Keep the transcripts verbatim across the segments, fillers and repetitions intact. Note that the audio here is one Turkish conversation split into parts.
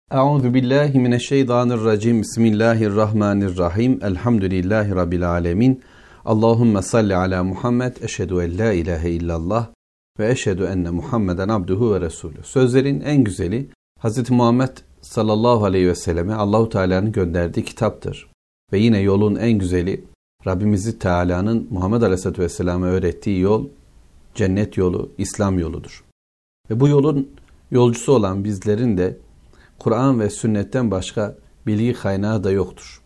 Euzu billahi mineşşeytanirracim. Bismillahirrahmanirrahim. Elhamdülillahi rabbil alamin. Allahumme salli ala Muhammed. Eşhedü en la ilahe illallah ve eşhedü enne Muhammeden abduhu ve resulü. Sözlerin en güzeli Hz. Muhammed sallallahu aleyhi ve selleme Allahu Teala'nın gönderdiği kitaptır. Ve yine yolun en güzeli Rabbimiz Teala'nın Muhammed Aleyhisselatü Vesselam'a öğrettiği yol cennet yolu, İslam yoludur. Ve bu yolun yolcusu olan bizlerin de Kur'an ve sünnetten başka bilgi kaynağı da yoktur.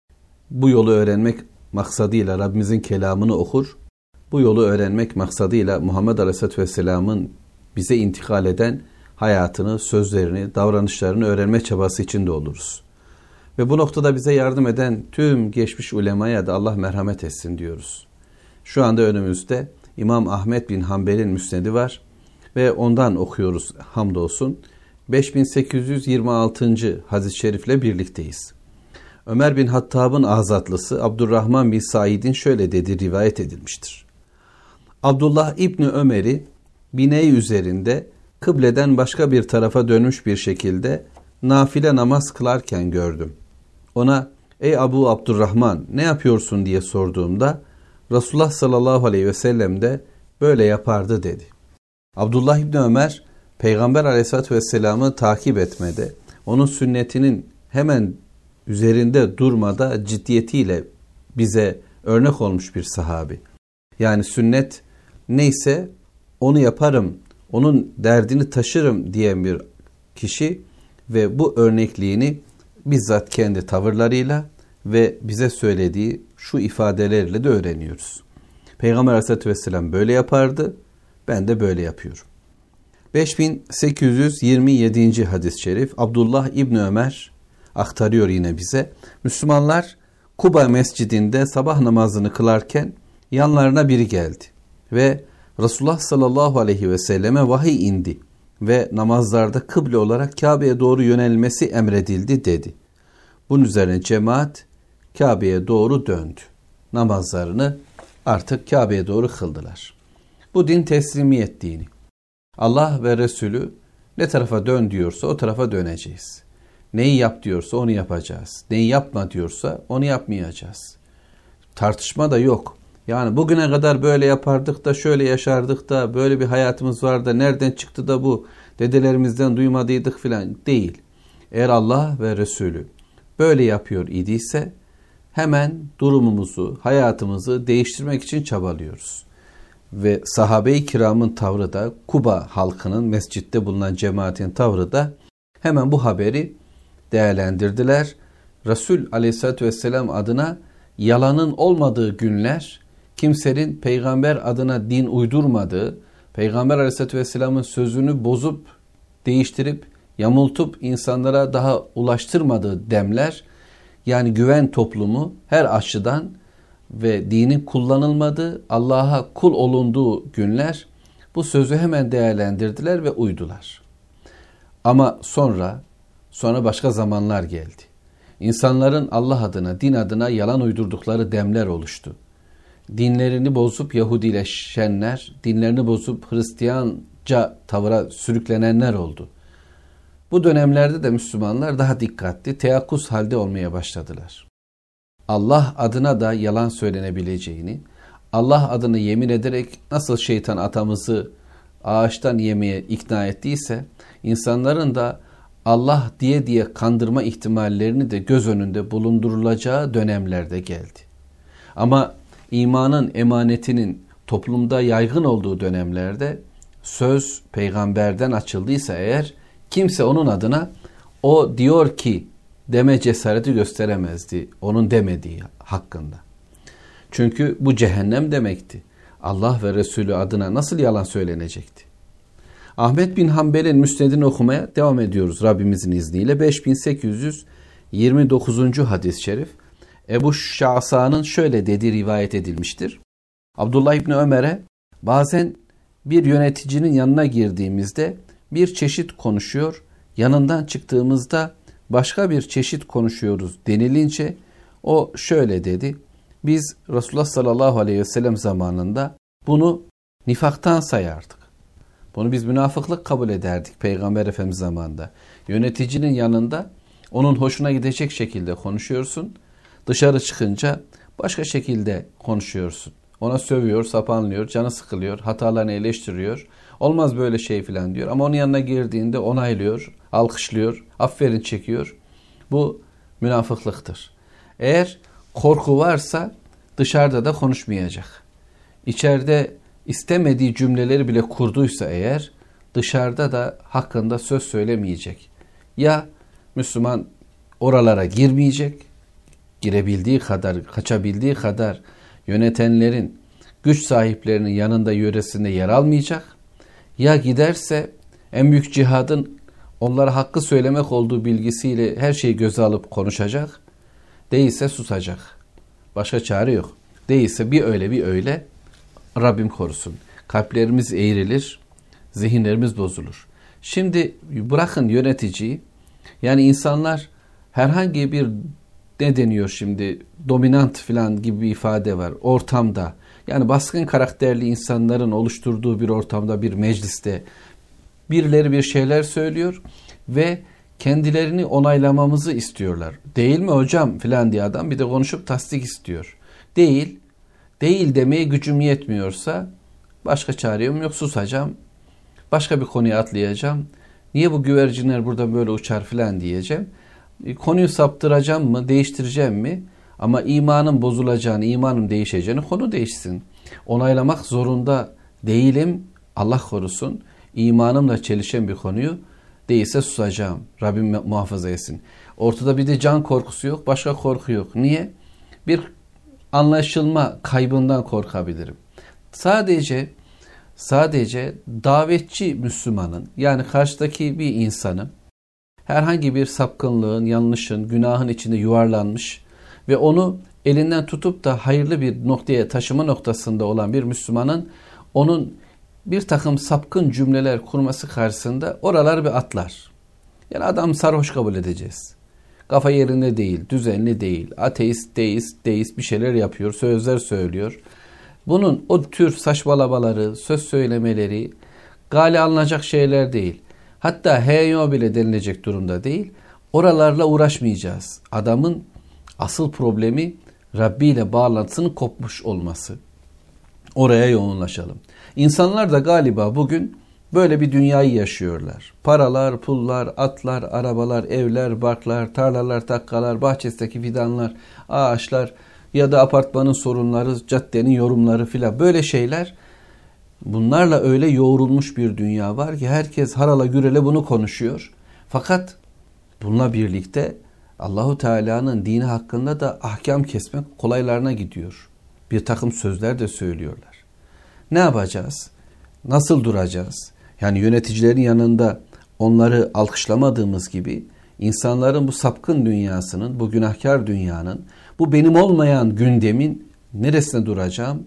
Bu yolu öğrenmek maksadıyla Rabbimizin kelamını okur, bu yolu öğrenmek maksadıyla Muhammed Aleyhisselatü Vesselam'ın bize intikal eden hayatını, sözlerini, davranışlarını öğrenme çabası içinde oluruz. Ve bu noktada bize yardım eden tüm geçmiş ulemaya da Allah merhamet etsin diyoruz. Şu anda önümüzde İmam Ahmed bin Hanbel'in müsnedi var ve ondan okuyoruz hamdolsun. beş bin sekiz yüz yirmi altıncı hadis-i şerifle birlikteyiz. Ömer bin Hattab'ın azatlısı Abdurrahman bin Said'in şöyle dediği rivayet edilmiştir. Abdullah İbni Ömer'i bineği üzerinde kıbleden başka bir tarafa dönmüş bir şekilde nafile namaz kılarken gördüm. Ona ey Abu Abdurrahman ne yapıyorsun diye sorduğumda Resulullah sallallahu aleyhi ve sellem de böyle yapardı dedi. Abdullah İbni Ömer Peygamber Aleyhisselatü Vesselam'ı takip etmede, onun sünnetinin hemen üzerinde durmada ciddiyetiyle bize örnek olmuş bir sahabi. Yani sünnet neyse onu yaparım, onun derdini taşırım diyen bir kişi ve bu örnekliğini bizzat kendi tavırlarıyla ve bize söylediği şu ifadelerle de öğreniyoruz. Peygamber Aleyhisselatü Vesselam böyle yapardı, ben de böyle yapıyorum. beş bin sekiz yüz yirmi yedinci hadis-i şerif Abdullah İbni Ömer aktarıyor yine bize. Müslümanlar Kuba mescidinde sabah namazını kılarken yanlarına biri geldi ve Resulullah sallallahu aleyhi ve selleme vahiy indi ve namazlarda kıble olarak Kabe'ye doğru yönelmesi emredildi dedi. Bunun üzerine cemaat Kabe'ye doğru döndü. Namazlarını artık Kabe'ye doğru kıldılar. Bu din teslimiyet dini. Allah ve Resulü ne tarafa dön diyorsa o tarafa döneceğiz. Neyi yap diyorsa onu yapacağız. Neyi yapma diyorsa onu yapmayacağız. Tartışma da yok. Yani bugüne kadar böyle yapardık da şöyle yaşardık da böyle bir hayatımız var da nereden çıktı da bu dedelerimizden duymadıydık filan değil. Eğer Allah ve Resulü böyle yapıyor idiyse hemen durumumuzu, hayatımızı değiştirmek için çabalıyoruz. Ve sahabe-i kiramın tavrı da Kuba halkının mescitte bulunan cemaatin tavrı da hemen bu haberi değerlendirdiler. Resul Aleyhisselatü Vesselam adına yalanın olmadığı günler, kimsenin peygamber adına din uydurmadığı, Peygamber Aleyhisselatü Vesselam'ın sözünü bozup, değiştirip, yamultup insanlara daha ulaştırmadığı demler, yani güven toplumu her açıdan ve dinin kullanılmadığı, Allah'a kul olunduğu günler bu sözü hemen değerlendirdiler ve uydular. Ama sonra, sonra başka zamanlar geldi. İnsanların Allah adına, din adına yalan uydurdukları demler oluştu. Dinlerini bozup Yahudileşenler, dinlerini bozup Hristiyanca tavıra sürüklenenler oldu. Bu dönemlerde de Müslümanlar daha dikkatli, teyakkuz halde olmaya başladılar. Allah adına da yalan söylenebileceğini, Allah adını yemin ederek nasıl şeytan atamızı ağaçtan yemeye ikna ettiyse, insanların da Allah diye diye kandırma ihtimallerini de göz önünde bulundurulacağı dönemlerde geldi. Ama imanın emanetinin toplumda yaygın olduğu dönemlerde söz peygamberden açıldıysa eğer, kimse onun adına o diyor ki deme cesareti gösteremezdi onun demediği hakkında. Çünkü bu cehennem demekti. Allah ve Resulü adına nasıl yalan söylenecekti? Ahmed bin Hanbel'in müsnedini okumaya devam ediyoruz Rabbimizin izniyle. beş bin sekiz yüz yirmi dokuzuncu hadis-i şerif Ebu Şa'sa'nın şöyle dediği rivayet edilmiştir. Abdullah İbni Ömer'e bazen bir yöneticinin yanına girdiğimizde bir çeşit konuşuyor, yanından çıktığımızda başka bir çeşit konuşuyoruz denilince o şöyle dedi. Biz Resulullah sallallahu aleyhi ve sellem zamanında bunu nifaktan sayardık. Bunu biz münafıklık kabul ederdik Peygamber Efendimiz zamanında. Yöneticinin yanında onun hoşuna gidecek şekilde konuşuyorsun. Dışarı çıkınca başka şekilde konuşuyorsun. Ona sövüyor, sapanlıyor, canı sıkılıyor, hatalarını eleştiriyor. Olmaz böyle şey filan diyor. Ama onun yanına girdiğinde onaylıyor, alkışlıyor, aferin çekiyor. Bu münafıklıktır. Eğer korku varsa dışarıda da konuşmayacak. İçeride istemediği cümleleri bile kurduysa eğer dışarıda da hakkında söz söylemeyecek. Ya Müslüman oralara girmeyecek, girebildiği kadar, kaçabildiği kadar yönetenlerin, güç sahiplerinin yanında, yöresinde yer almayacak. Ya giderse en büyük cihadın onlara hakkı söylemek olduğu bilgisiyle her şeyi göze alıp konuşacak. Değilse susacak. Başka çare yok. Değilse bir öyle bir öyle Rabbim korusun. Kalplerimiz eğrilir, zihinlerimiz bozulur. Şimdi bırakın yöneticiyi, yani insanlar herhangi bir ne deniyor şimdi dominant falan gibi bir ifade var ortamda. Yani baskın karakterli insanların oluşturduğu bir ortamda, bir mecliste birileri bir şeyler söylüyor ve kendilerini onaylamamızı istiyorlar. Değil mi hocam filan diye adam bir de konuşup tasdik istiyor. Değil. Değil demeye gücüm yetmiyorsa başka çarem yok, susacağım. Başka bir konuya atlayacağım. Niye bu güvercinler burada böyle uçar filan diyeceğim. Konuyu saptıracağım mı, değiştireceğim mi? Ama imanın bozulacağını, imanın değişeceğini, konu değişsin. Onaylamak zorunda değilim, Allah korusun. İmanımla çelişen bir konuyu değilse susacağım. Rabbim muhafaza etsin. Ortada bir de can korkusu yok, başka korku yok. Niye? Bir anlaşılma kaybından korkabilirim. Sadece sadece davetçi Müslümanın, yani karşıdaki bir insanın herhangi bir sapkınlığın, yanlışın, günahın içinde yuvarlanmış ve onu elinden tutup da hayırlı bir noktaya taşıma noktasında olan bir Müslümanın onun bir takım sapkın cümleler kurması karşısında oralar bir atlar. Yani adam sarhoş kabul edeceğiz. Kafa yerinde değil, düzenli değil, ateist, deist, deist bir şeyler yapıyor, sözler söylüyor. Bunun o tür saçmalabaları, söz söylemeleri gale alınacak şeyler değil. Hatta heyo bile denilecek durumda değil. Oralarla uğraşmayacağız. Adamın asıl problemi Rabbi ile bağlantısının kopmuş olması. Oraya yoğunlaşalım. İnsanlar da galiba bugün böyle bir dünyayı yaşıyorlar. Paralar, pullar, atlar, arabalar, evler, barklar, tarlalar, takkalar, bahçesindeki fidanlar, ağaçlar ya da apartmanın sorunları, caddenin yorumları filan böyle şeyler. Bunlarla öyle yoğrulmuş bir dünya var ki herkes harala gürele bunu konuşuyor. Fakat bununla birlikte Allahu Teala'nın dini hakkında da ahkam kesmek kolaylarına gidiyor. Bir takım sözler de söylüyorlar. Ne yapacağız? Nasıl duracağız? Yani yöneticilerin yanında onları alkışlamadığımız gibi insanların bu sapkın dünyasının, bu günahkar dünyanın, bu benim olmayan gündemin neresine duracağım?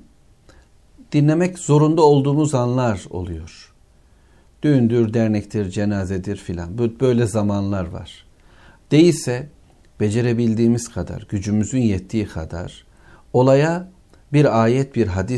Dinlemek zorunda olduğumuz anlar oluyor. Düğündür, dernektir, cenazedir filan. Böyle zamanlar var. Değilse becerebildiğimiz kadar, gücümüzün yettiği kadar olaya bir ayet, bir hadis,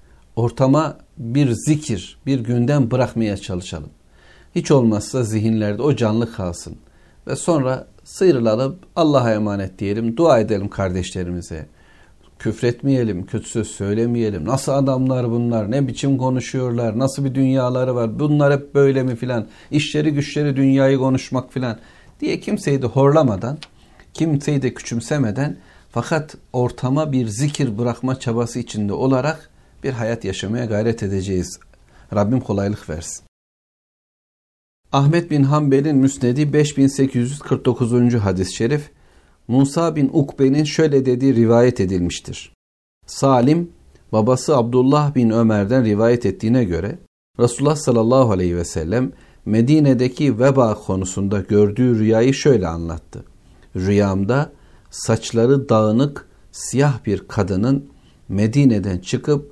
ortama bir zikir, bir gündem bırakmaya çalışalım. Hiç olmazsa zihinlerde o canlı kalsın. Ve sonra sıyrılalım, Allah'a emanet diyelim, dua edelim kardeşlerimize. Küfretmeyelim, kötü söz söylemeyelim. Nasıl adamlar bunlar, ne biçim konuşuyorlar, nasıl bir dünyaları var, bunlar hep böyle mi filan, işleri güçleri dünyayı konuşmak filan diye kimseyi de horlamadan, kimseyi de küçümsemeden fakat ortama bir zikir bırakma çabası içinde olarak bir hayat yaşamaya gayret edeceğiz. Rabbim kolaylık versin. Ahmet bin Hanbel'in Müsnedi beş bin sekiz yüz kırk dokuzuncu hadis-i şerif, Musa bin Ukbe'nin şöyle dediği rivayet edilmiştir. Salim, babası Abdullah bin Ömer'den rivayet ettiğine göre, Resulullah sallallahu aleyhi ve sellem Medine'deki veba konusunda gördüğü rüyayı şöyle anlattı. Rüyamda saçları dağınık siyah bir kadının Medine'den çıkıp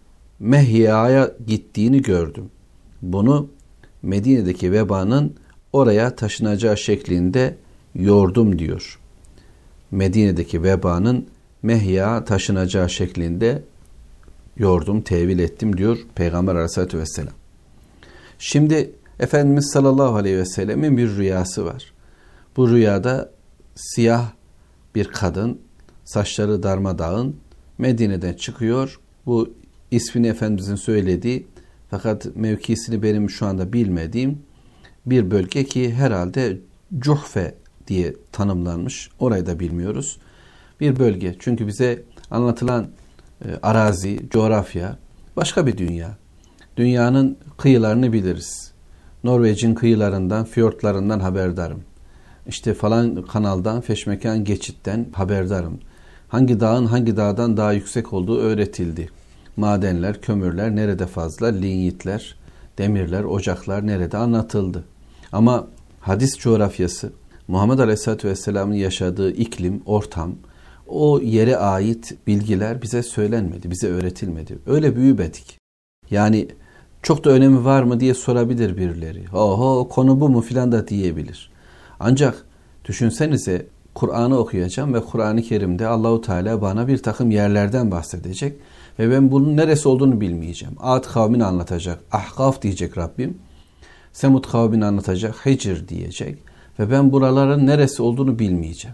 Mehya'ya gittiğini gördüm. Bunu Medine'deki vebanın oraya taşınacağı şeklinde yordum diyor. Medine'deki vebanın Mehya taşınacağı şeklinde yordum, tevil ettim diyor Peygamber Aleyhisselatü Vesselam. Şimdi Efendimiz sallallahu aleyhi ve sellemin bir rüyası var. Bu rüyada siyah bir kadın, saçları darmadağın Medine'den çıkıyor. Bu ismini Efendimizin söylediği fakat mevkisini benim şu anda bilmediğim bir bölge ki herhalde Cuhfe diye tanımlanmış. Orayı da bilmiyoruz. Bir bölge. Çünkü bize anlatılan e, arazi, coğrafya başka bir dünya. Dünyanın kıyılarını biliriz. Norveç'in kıyılarından, fiyortlarından haberdarım. İşte falan kanaldan, feşmekan geçitten haberdarım. Hangi dağın hangi dağdan daha yüksek olduğu öğretildi. Madenler, kömürler nerede fazla, linyitler, demirler, ocaklar nerede anlatıldı. Ama hadis coğrafyası, Muhammed Aleyhisselatü Vesselam'ın yaşadığı iklim, ortam, o yere ait bilgiler bize söylenmedi, bize öğretilmedi. Öyle büyümedik. Yani çok da önemi var mı diye sorabilir birileri. Oho konu bu mu filan da diyebilir. Ancak düşünsenize Kur'an'ı okuyacağım ve Kur'an-ı Kerim'de Allahu Teala bana bir takım yerlerden bahsedecek ve ben bunun neresi olduğunu bilmeyeceğim. Ad kavmini anlatacak, Ahkaf diyecek Rabbim. Semud kavmini anlatacak, Hicr diyecek ve ben buraların neresi olduğunu bilmeyeceğim.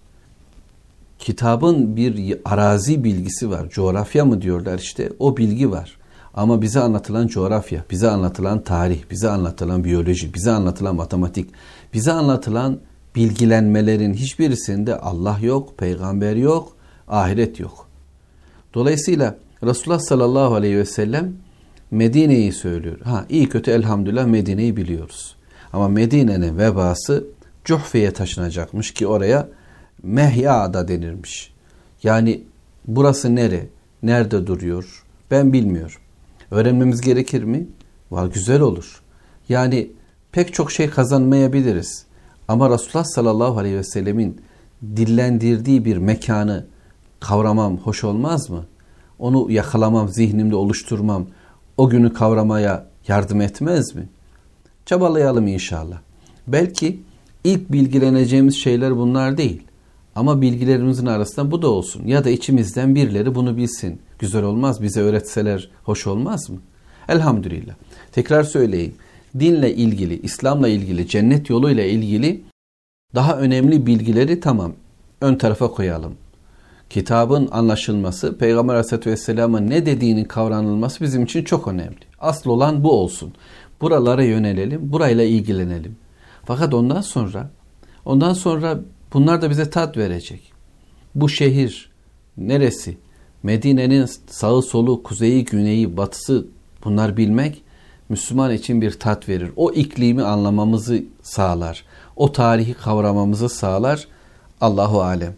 Kitabın bir arazi bilgisi var. Coğrafya mı diyorlar işte, o bilgi var. Ama bize anlatılan coğrafya, bize anlatılan tarih, bize anlatılan biyoloji, bize anlatılan matematik, bize anlatılan bilgilenmelerin hiçbirisinde Allah yok, peygamber yok, ahiret yok. Dolayısıyla Resulullah sallallahu aleyhi ve sellem Medine'yi söylüyor. Ha iyi kötü elhamdülillah Medine'yi biliyoruz. Ama Medine'nin vebası Cuhfe'ye taşınacakmış ki oraya Mehya da denirmiş. Yani burası nere? Nerede duruyor? Ben bilmiyorum. Öğrenmemiz gerekir mi? Var, güzel olur. Yani pek çok şey kazanmayabiliriz. Ama Resulullah sallallahu aleyhi ve sellemin dillendirdiği bir mekanı kavramam hoş olmaz mı? Onu yakalamam, zihnimde oluşturmam, o günü kavramaya yardım etmez mi? Çabalayalım inşallah. Belki ilk bilgileneceğimiz şeyler bunlar değil. Ama bilgilerimizin arasında bu da olsun. Ya da içimizden birileri bunu bilsin. Güzel olmaz, bize öğretseler hoş olmaz mı? Elhamdülillah. Tekrar söyleyeyim. Dinle ilgili, İslam'la ilgili, cennet yoluyla ilgili daha önemli bilgileri tamam ön tarafa koyalım. Kitabın anlaşılması, Peygamber Aleyhisselatü Vesselam'ın ne dediğinin kavranılması bizim için çok önemli. Asıl olan bu olsun. Buralara yönelelim, burayla ilgilenelim. Fakat ondan sonra, ondan sonra bunlar da bize tat verecek. Bu şehir neresi? Medine'nin sağı solu, kuzeyi, güneyi, batısı bunlar bilmek Müslüman için bir tat verir. O iklimi anlamamızı sağlar. O tarihi kavramamızı sağlar. Allahu alem.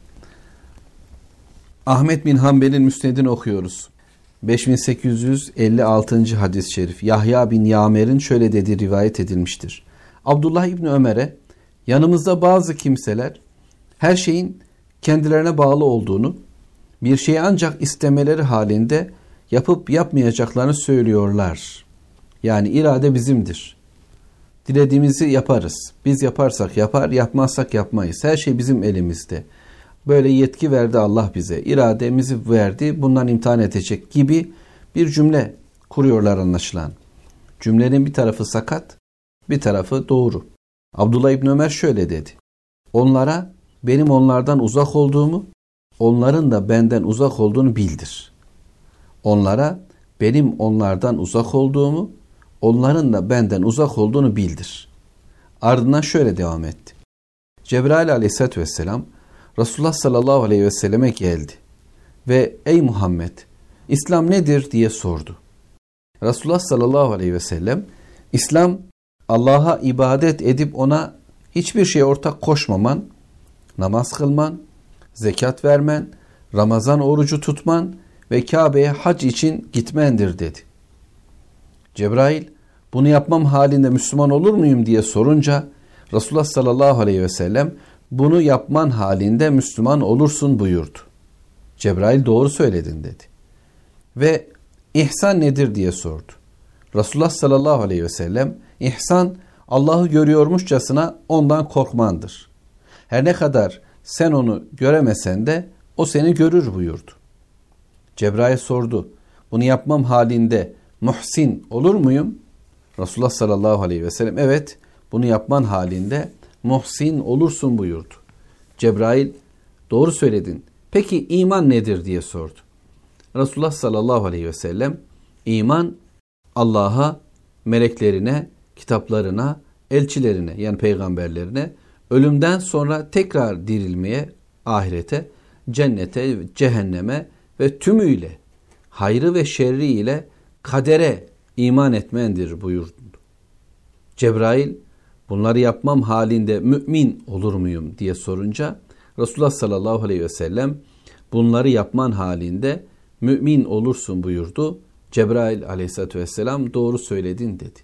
Ahmet bin Hanbel'in Müsned'ini okuyoruz. beş bin sekiz yüz elli altıncı hadis-i şerif. Yahya bin Yamer'in şöyle dediği rivayet edilmiştir. Abdullah İbni Ömer'e yanımızda bazı kimseler her şeyin kendilerine bağlı olduğunu, bir şeyi ancak istemeleri halinde yapıp yapmayacaklarını söylüyorlar. Yani irade bizimdir. Dilediğimizi yaparız. Biz yaparsak yapar, yapmazsak yapmayız. Her şey bizim elimizde. Böyle yetki verdi Allah bize. İrademizi verdi, bundan imtihan edecek gibi bir cümle kuruyorlar anlaşılan. Cümlenin bir tarafı sakat, bir tarafı doğru. Abdullah İbni Ömer şöyle dedi. Onlara benim onlardan uzak olduğumu, onların da benden uzak olduğunu bildir. Onlara benim onlardan uzak olduğumu, onların da benden uzak olduğunu bildir. Ardından şöyle devam etti. Cebrail aleyhissalatü vesselam Resulullah sallallahu aleyhi ve selleme geldi ve ey Muhammed İslam nedir diye sordu. Resulullah sallallahu aleyhi ve sellem İslam Allah'a ibadet edip ona hiçbir şeye ortak koşmaman, namaz kılman, zekat vermen, Ramazan orucu tutman ve Kabe'ye hac için gitmendir dedi. Cebrail bunu yapmam halinde Müslüman olur muyum diye sorunca Resulullah sallallahu aleyhi ve sellem bunu yapman halinde Müslüman olursun buyurdu. Cebrail doğru söyledin dedi. Ve ihsan nedir diye sordu. Resulullah sallallahu aleyhi ve sellem ihsan Allah'ı görüyormuşçasına ondan korkmandır. Her ne kadar sen onu göremesen de o seni görür buyurdu. Cebrail sordu. Bunu yapmam halinde muhsin olur muyum? Resulullah sallallahu aleyhi ve sellem evet bunu yapman halinde muhsin olursun buyurdu. Cebrail doğru söyledin. Peki iman nedir diye sordu. Resulullah sallallahu aleyhi ve sellem iman Allah'a, meleklerine, kitaplarına, elçilerine yani peygamberlerine, ölümden sonra tekrar dirilmeye, ahirete, cennete, cehenneme ve tümüyle hayrı ve şerri ile kadere iman etmendir buyurdu. Cebrail bunları yapmam halinde mümin olur muyum diye sorunca Resulullah sallallahu aleyhi ve sellem bunları yapman halinde mümin olursun buyurdu. Cebrail aleyhissalatü vesselam doğru söyledin dedi.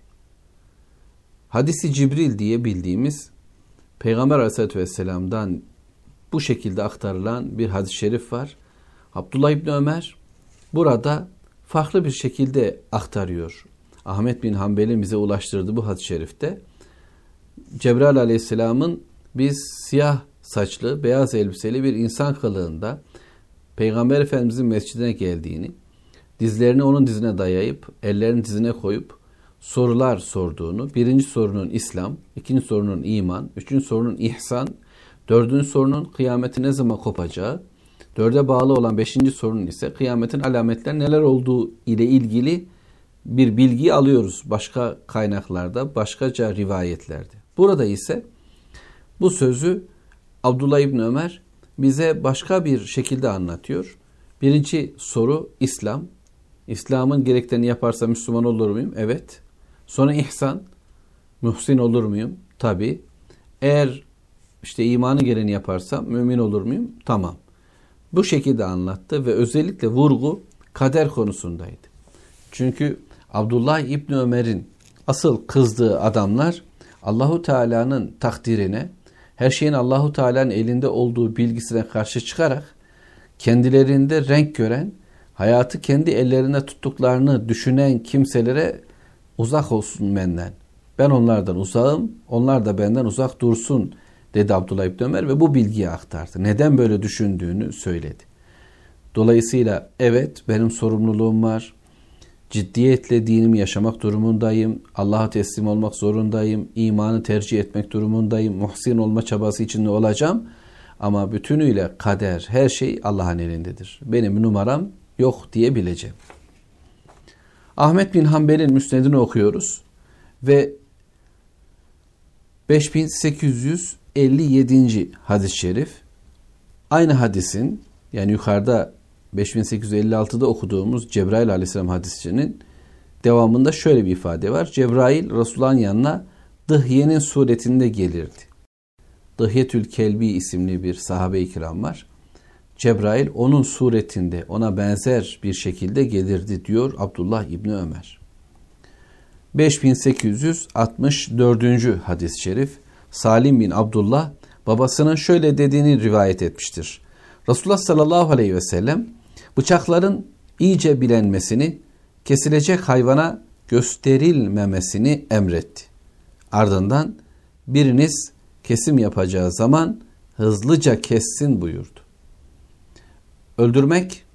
Hadisi Cibril diye bildiğimiz Peygamber aleyhissalatü vesselam'dan bu şekilde aktarılan bir hadis-i şerif var. Abdullah İbni Ömer burada farklı bir şekilde aktarıyor. Ahmet bin Hanbel'in bize ulaştırdığı bu hadis-i şerifte Cebrail aleyhisselamın biz siyah saçlı, beyaz elbiseli bir insan kılığında Peygamber Efendimizin mescidine geldiğini, dizlerini onun dizine dayayıp, ellerini dizine koyup sorular sorduğunu, birinci sorunun İslam, ikinci sorunun iman, üçüncü sorunun ihsan, dördüncü sorunun kıyametin ne zaman kopacağı, dörde bağlı olan beşinci sorunun ise kıyametin alametleri neler olduğu ile ilgili bir bilgi alıyoruz başka kaynaklarda, başkaca rivayetlerde. Burada ise bu sözü Abdullah İbni Ömer bize başka bir şekilde anlatıyor. Birinci soru İslam. İslam'ın gereklerini yaparsa Müslüman olur muyum? Evet. Sonra ihsan. Muhsin olur muyum? Tabii. Eğer işte imanı gereğini yaparsam mümin olur muyum? Tamam. Bu şekilde anlattı ve özellikle vurgu kader konusundaydı. Çünkü Abdullah İbni Ömer'in asıl kızdığı adamlar Allahu Teala'nın takdirine, her şeyin Allahu Teala'nın elinde olduğu bilgisine karşı çıkarak kendilerinde renk gören, hayatı kendi ellerinde tuttuklarını düşünen kimselere uzak olsun benden. Ben onlardan uzağım, onlar da benden uzak dursun dedi Abdullah İbni Ömer ve bu bilgiyi aktardı. Neden böyle düşündüğünü söyledi. Dolayısıyla evet benim sorumluluğum var. Ciddiyetle dinimi yaşamak durumundayım. Allah'a teslim olmak zorundayım. İmanı tercih etmek durumundayım. Muhsin olma çabası içinde olacağım. Ama bütünüyle kader, her şey Allah'ın elindedir. Benim numaram yok diyebileceğim. Ahmet bin Hanbel'in müsnedini okuyoruz. Ve beş bin sekiz yüz elli yedinci hadis-i şerif. Aynı hadisin yani yukarıda beş bin sekiz yüz elli altıda okuduğumuz Cebrail aleyhisselam hadisinin devamında şöyle bir ifade var. Cebrail Resulullah'ın yanına Dıhye'nin suretinde gelirdi. Dıhyetül Kelbi isimli bir sahabe-i kiram var. Cebrail onun suretinde ona benzer bir şekilde gelirdi diyor Abdullah İbni Ömer. beş bin sekiz yüz altmış dördüncü hadis-i şerif. Salim bin Abdullah babasının şöyle dediğini rivayet etmiştir. Resulullah sallallahu aleyhi ve sellem bıçakların iyice bilenmesini, kesilecek hayvana gösterilmemesini emretti. Ardından biriniz kesim yapacağı zaman hızlıca kessin buyurdu. Öldürmek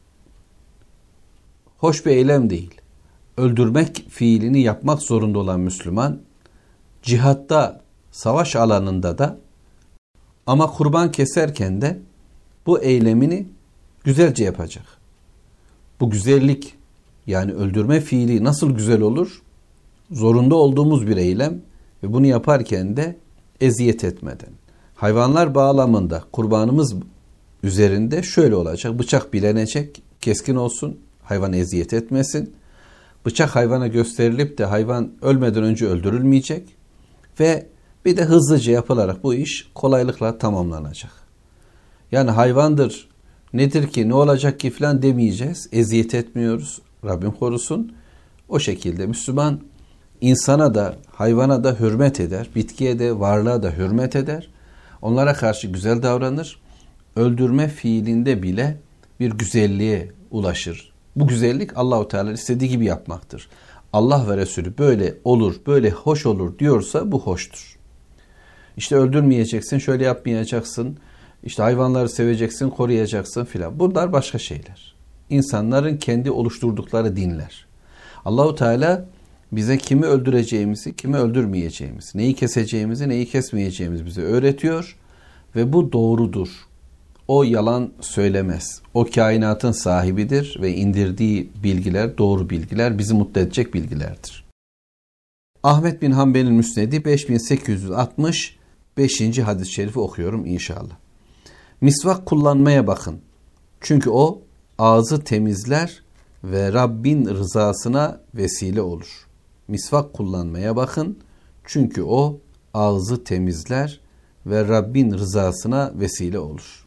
hoş bir eylem değil. Öldürmek fiilini yapmak zorunda olan Müslüman, cihatta, savaş alanında da ama kurban keserken de bu eylemini güzelce yapacak. Bu güzellik yani öldürme fiili nasıl güzel olur? Zorunda olduğumuz bir eylem ve bunu yaparken de eziyet etmeden. Hayvanlar bağlamında kurbanımız üzerinde şöyle olacak. Bıçak bilenecek, keskin olsun, hayvan eziyet etmesin. Bıçak hayvana gösterilip de hayvan ölmeden önce öldürülmeyecek ve bir de hızlıca yapılarak bu iş kolaylıkla tamamlanacak. Yani hayvandır, nedir ki, ne olacak ki falan demeyeceğiz. Eziyet etmiyoruz. Rabbim korusun. O şekilde Müslüman insana da, hayvana da hürmet eder. Bitkiye de, varlığa da hürmet eder. Onlara karşı güzel davranır. Öldürme fiilinde bile bir güzelliğe ulaşır. Bu güzellik Allah-u Teala istediği gibi yapmaktır. Allah ve Resulü böyle olur, böyle hoş olur diyorsa bu hoştur. İşte öldürmeyeceksin, şöyle yapmayacaksın, işte hayvanları seveceksin, koruyacaksın filan. Bunlar başka şeyler. İnsanların kendi oluşturdukları dinler. Allah-u Teala bize kimi öldüreceğimizi, kimi öldürmeyeceğimizi, neyi keseceğimizi, neyi kesmeyeceğimizi bize öğretiyor ve bu doğrudur. O yalan söylemez. O kainatın sahibidir ve indirdiği bilgiler doğru bilgiler, bizi mutlu edecek bilgilerdir. Ahmet bin Hanbel'in Müsnedi beş bin sekiz yüz altmış beşinci hadis-i şerifi okuyorum inşallah. Misvak kullanmaya bakın. Çünkü o ağzı temizler ve Rabbin rızasına vesile olur. Misvak kullanmaya bakın. Çünkü o ağzı temizler ve Rabbin rızasına vesile olur.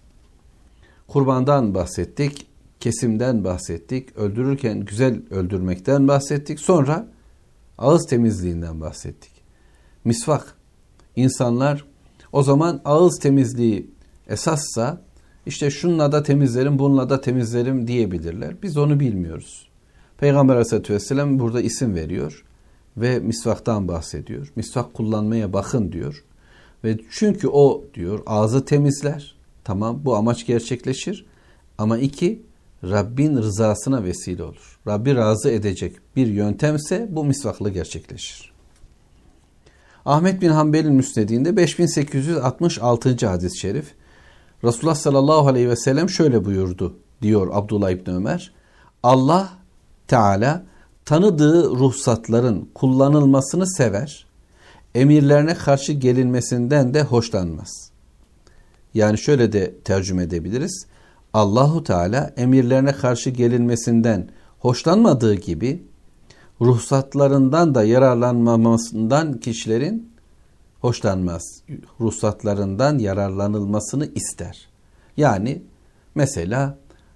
Kurbandan bahsettik, kesimden bahsettik, öldürürken güzel öldürmekten bahsettik. Sonra ağız temizliğinden bahsettik. Misvak. İnsanlar o zaman ağız temizliği esassa işte şununla da temizlerim, bununla da temizlerim diyebilirler. Biz onu bilmiyoruz. Peygamber Aleyhisselatü Vesselam burada isim veriyor ve misvaktan bahsediyor. Misvak kullanmaya bakın diyor. Ve çünkü o diyor ağzı temizler. Tamam, bu amaç gerçekleşir. Ama iki, Rabbin rızasına vesile olur. Rabbi razı edecek bir yöntemse bu misvakla gerçekleşir. Ahmet bin Hanbel'in Müsned'inde beş bin sekiz yüz altmış altıncı hadis-i şerif. Resulullah sallallahu aleyhi ve sellem şöyle buyurdu diyor Abdullah İbni Ömer. Allah Teala tanıdığı ruhsatların kullanılmasını sever, emirlerine karşı gelinmesinden de hoşlanmaz. Yani şöyle de tercüme edebiliriz. Allahu Teala emirlerine karşı gelinmesinden hoşlanmadığı gibi ruhsatlarından da yararlanmamasından kişilerin hoşlanmaz. Ruhsatlarından yararlanılmasını ister. Yani mesela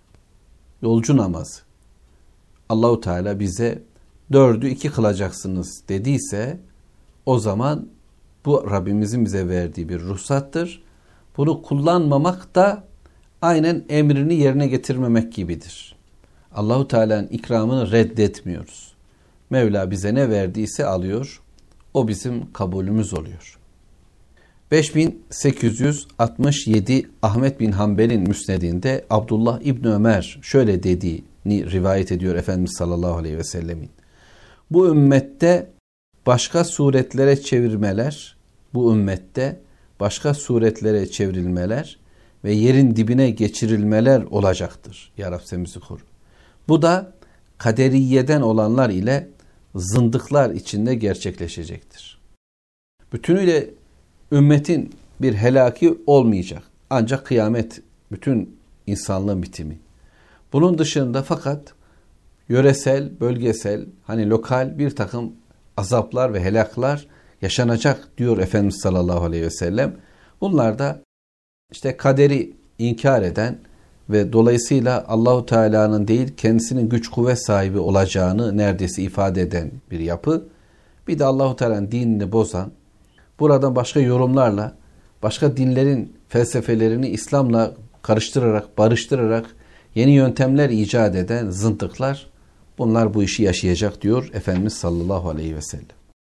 yolcu namazı. Allahu Teala bize dördü iki kılacaksınız dediyse o zaman bu Rabbimizin bize verdiği bir ruhsattır. Bunu kullanmamak da aynen emrini yerine getirmemek gibidir. Allahu Teala'nın ikramını reddetmiyoruz. Mevla bize ne verdiyse alıyor. O bizim kabulümüz oluyor. beş bin sekiz yüz altmış yedi Ahmet bin Hanbel'in Müsned'inde Abdullah İbni Ömer şöyle dediğini rivayet ediyor Efendimiz sallallahu aleyhi ve sellemin. Bu ümmette başka suretlere çevirmeler, bu ümmette başka suretlere çevrilmeler ve yerin dibine geçirilmeler olacaktır. Ya Rabbi sen bizi koru. Bu da kaderiyeden olanlar ile zındıklar içinde gerçekleşecektir. Bütünüyle ümmetin bir helaki olmayacak. Ancak kıyamet bütün insanlığın bitimi. Bunun dışında fakat yöresel, bölgesel, hani lokal bir takım azaplar ve helaklar yaşanacak diyor Efendimiz sallallahu aleyhi ve sellem. Bunlar da işte kaderi inkar eden ve dolayısıyla Allahu Teala'nın değil kendisinin güç kuvvet sahibi olacağını neredeyse ifade eden bir yapı. Bir de Allahu Teala'nın dinini bozan, buradan başka yorumlarla, başka dinlerin felsefelerini İslam'la karıştırarak, barıştırarak yeni yöntemler icat eden zıntıklar, bunlar bu işi yaşayacak diyor Efendimiz sallallahu aleyhi ve sellem.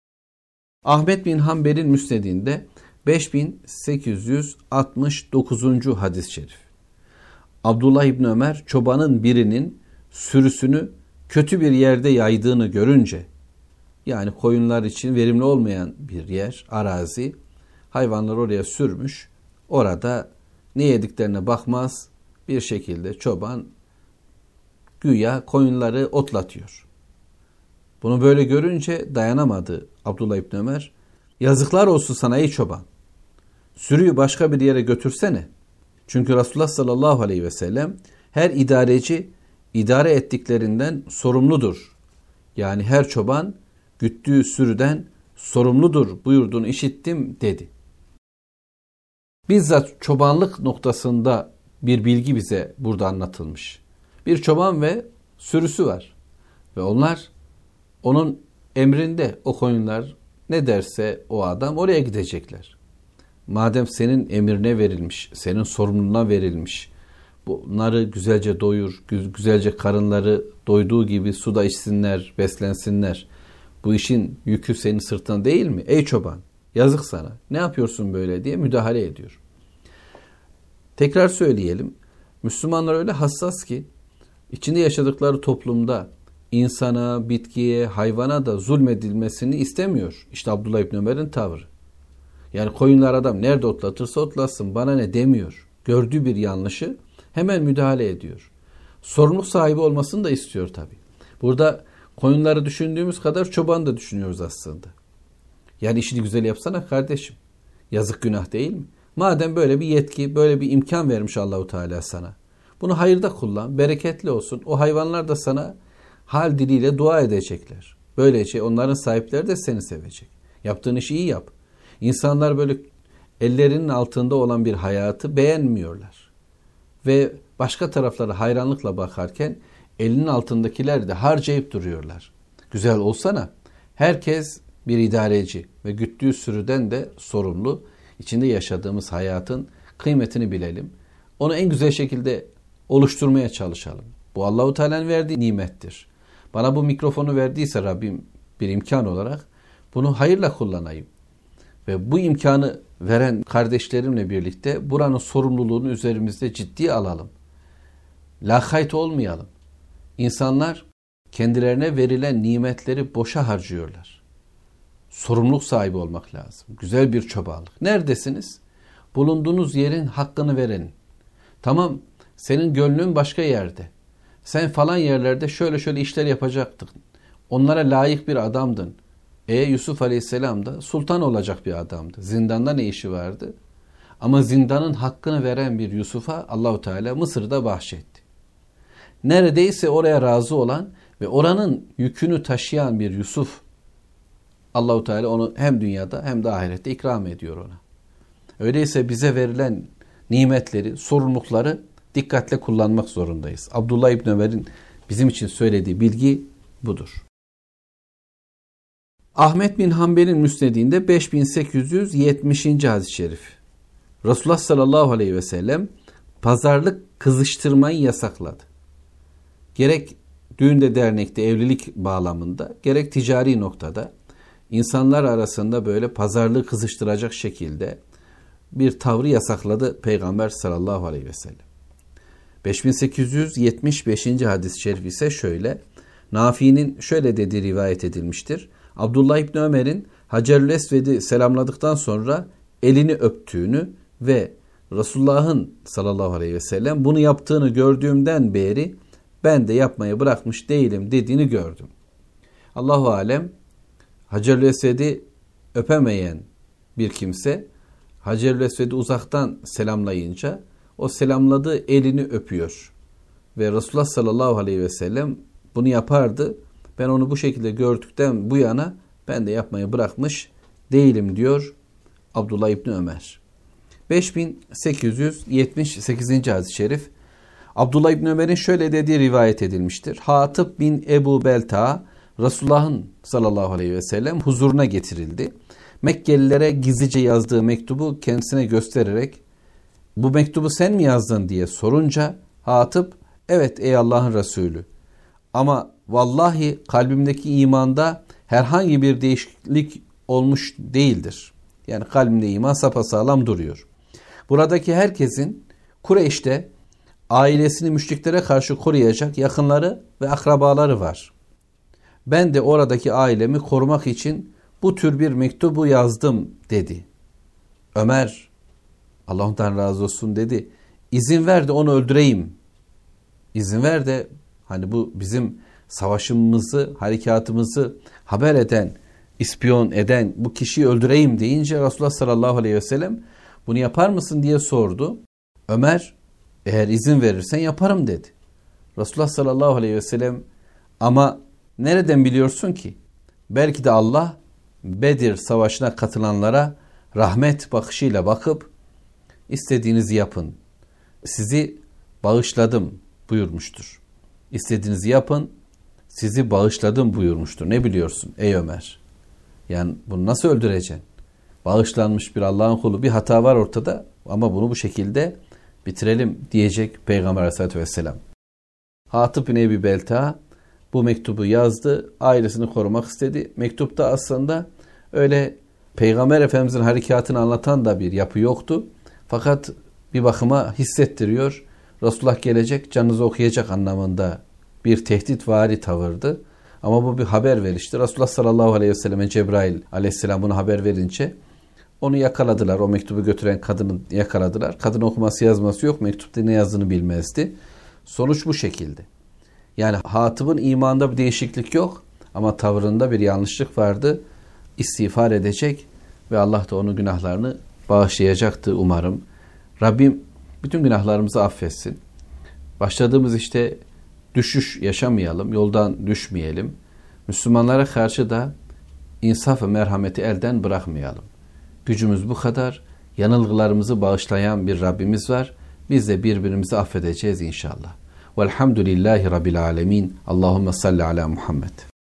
Ahmet bin Hanbel'in Müsned'inde beş bin sekiz yüz altmış dokuzuncu hadis-i şerif. Abdullah İbni Ömer çobanın birinin sürüsünü kötü bir yerde yaydığını görünce, yani koyunlar için verimli olmayan bir yer, arazi, hayvanlar oraya sürmüş, orada ne yediklerine bakmaz bir şekilde çoban güya koyunları otlatıyor. Bunu böyle görünce dayanamadı Abdullah İbni Ömer. Yazıklar olsun sana ey çoban. Sürüyü başka bir yere götürsene. Çünkü Resulullah sallallahu aleyhi ve sellem her idareci idare ettiklerinden sorumludur. Yani her çoban güttüğü sürüden sorumludur buyurduğunu işittim dedi. Bizzat çobanlık noktasında bir bilgi bize burada anlatılmış. Bir çoban ve sürüsü var. Ve onlar onun emrinde, o koyunlar ne derse o adam oraya gidecekler. Madem senin emrine verilmiş, senin sorumluluğuna verilmiş, bunları güzelce doyur, güzelce karınları doyduğu gibi suda içsinler, beslensinler. Bu işin yükü senin sırtına değil mi? Ey çoban, yazık sana. Ne yapıyorsun böyle diye müdahale ediyor. Tekrar söyleyelim. Müslümanlar öyle hassas ki, içinde yaşadıkları toplumda insana, bitkiye, hayvana da zulmedilmesini istemiyor. İşte Abdullah İbni Ömer'in tavrı. Yani koyunlar adam nerede otlatırsa otlatsın bana ne demiyor. Gördüğü bir yanlışı hemen müdahale ediyor. Sorumluluk sahibi olmasını da istiyor tabii. Burada koyunları düşündüğümüz kadar çobanı da düşünüyoruz aslında. Yani işini güzel yapsana kardeşim. Yazık, günah değil mi? Madem böyle bir yetki, böyle bir imkan vermiş Allahu Teala sana. Bunu hayırda kullan, bereketli olsun. O hayvanlar da sana hal diliyle dua edecekler. Böylece onların sahipleri de seni sevecek. Yaptığın işi iyi yap. İnsanlar böyle ellerinin altında olan bir hayatı beğenmiyorlar. Ve başka taraflara hayranlıkla bakarken elinin altındakiler de harcayıp duruyorlar. Güzel olsana. Herkes bir idareci ve güttüğü sürüden de sorumlu. İçinde yaşadığımız hayatın kıymetini bilelim. Onu en güzel şekilde oluşturmaya çalışalım. Bu Allahu Teala'nın verdiği nimettir. Bana bu mikrofonu verdiyse Rabbim bir imkan olarak bunu hayırla kullanayım. Ve bu imkanı veren kardeşlerimle birlikte buranın sorumluluğunu üzerimizde ciddiye alalım. Lakayt olmayalım. İnsanlar kendilerine verilen nimetleri boşa harcıyorlar. Sorumluluk sahibi olmak lazım. Güzel bir çobanlık. Neredesiniz? Bulunduğunuz yerin hakkını verin. Tamam, senin gönlün başka yerde. Sen falan yerlerde şöyle şöyle işler yapacaktın. Onlara layık bir adamdın. E Yusuf Aleyhisselam da sultan olacak bir adamdı. Zindanda ne işi vardı? Ama zindanın hakkını veren bir Yusuf'a Allahu Teala Mısır'da bahşetti. Neredeyse oraya razı olan ve oranın yükünü taşıyan bir Yusuf, Allahu Teala onu hem dünyada hem de ahirette ikram ediyor ona. Öyleyse bize verilen nimetleri, sorumlulukları dikkatle kullanmak zorundayız. Abdullah İbni Ömer'in bizim için söylediği bilgi budur. Ahmet bin Hanbel'in müsnedinde beş bin sekiz yüz yetmişinci hadis-i şerif. Resulullah sallallahu aleyhi ve sellem pazarlık kızıştırmayı yasakladı. Gerek düğünde, dernekte, evlilik bağlamında, gerek ticari noktada insanlar arasında böyle pazarlığı kızıştıracak şekilde bir tavrı yasakladı Peygamber sallallahu aleyhi ve sellem. beş bin sekiz yüz yetmiş beşinci hadis-i şerif ise şöyle. Nafi'nin şöyle dediği rivayet edilmiştir. Abdullah İbni Ömer'in Hacerül Esved'i selamladıktan sonra elini öptüğünü ve Resulullah'ın sallallahu aleyhi ve sellem bunu yaptığını gördüğümden beri ben de yapmayı bırakmış değilim dediğini gördüm. Allahu alem, Hacerül Esved'i öpemeyen bir kimse Hacerül Esved'i uzaktan selamlayınca o selamladığı elini öpüyor. Ve Resulullah sallallahu aleyhi ve sellem bunu yapardı. Ben onu bu şekilde gördükten bu yana ben de yapmayı bırakmış değilim diyor Abdullah İbni Ömer. beş bin sekiz yüz yetmiş sekizinci hadis-i şerif. Abdullah İbni Ömer'in şöyle dediği rivayet edilmiştir. Hatip bin Ebu Belta Resulullah'ın sallallahu aleyhi ve sellem huzuruna getirildi. Mekkelilere gizlice yazdığı mektubu kendisine göstererek bu mektubu sen mi yazdın diye sorunca Hatip evet ey Allah'ın Resulü ama vallahi kalbimdeki imanda herhangi bir değişiklik olmuş değildir. Yani kalbimde iman sapasağlam duruyor. Buradaki herkesin Kureyş'te ailesini müşriklere karşı koruyacak yakınları ve akrabaları var. Ben de oradaki ailemi korumak için bu tür bir mektubu yazdım dedi. Ömer Allah'tan razı olsun dedi. İzin ver de onu öldüreyim. İzin ver de hani bu bizim savaşımızı, harekatımızı haber eden, ispiyon eden bu kişiyi öldüreyim deyince Resulullah sallallahu aleyhi ve sellem bunu yapar mısın diye sordu. Ömer eğer izin verirsen yaparım dedi. Resulullah sallallahu aleyhi ve sellem ama nereden biliyorsun ki? Belki de Allah Bedir savaşına katılanlara rahmet bakışıyla bakıp istediğinizi yapın. Sizi bağışladım buyurmuştur. İstediğinizi yapın. Sizi bağışladım buyurmuştur. Ne biliyorsun ey Ömer? Yani bunu nasıl öldüreceksin? Bağışlanmış bir Allah'ın kulu, bir hata var ortada ama bunu bu şekilde bitirelim diyecek Peygamber Aleyhisselatü Vesselam. Hatip bin Ebi Belta bu mektubu yazdı. Ailesini korumak istedi. Mektupta aslında öyle Peygamber Efendimizin harekatını anlatan da bir yapı yoktu. Fakat bir bakıma hissettiriyor. Resulullah gelecek, canınızı okuyacak anlamında bir tehditvari tavırdı. Ama bu bir haber verişti. Resulullah sallallahu aleyhi ve selleme Cebrail aleyhisselam bunu haber verince onu yakaladılar. O mektubu götüren kadını yakaladılar. Kadın okuması yazması yok. Mektupta ne yazdığını bilmezdi. Sonuç bu şekilde. Yani Hatib'in imanında bir değişiklik yok. Ama tavrında bir yanlışlık vardı. İstiğfar edecek ve Allah da onun günahlarını bağışlayacaktı umarım. Rabbim bütün günahlarımızı affetsin. Başladığımız işte düşüş yaşamayalım, yoldan düşmeyelim. Müslümanlara karşı da insaf ve merhameti elden bırakmayalım. Gücümüz bu kadar. Yanılgılarımızı bağışlayan bir Rabbimiz var. Biz de birbirimizi affedeceğiz inşallah. Velhamdülillahi Rabbil alemin. Allahümme salli ala Muhammed.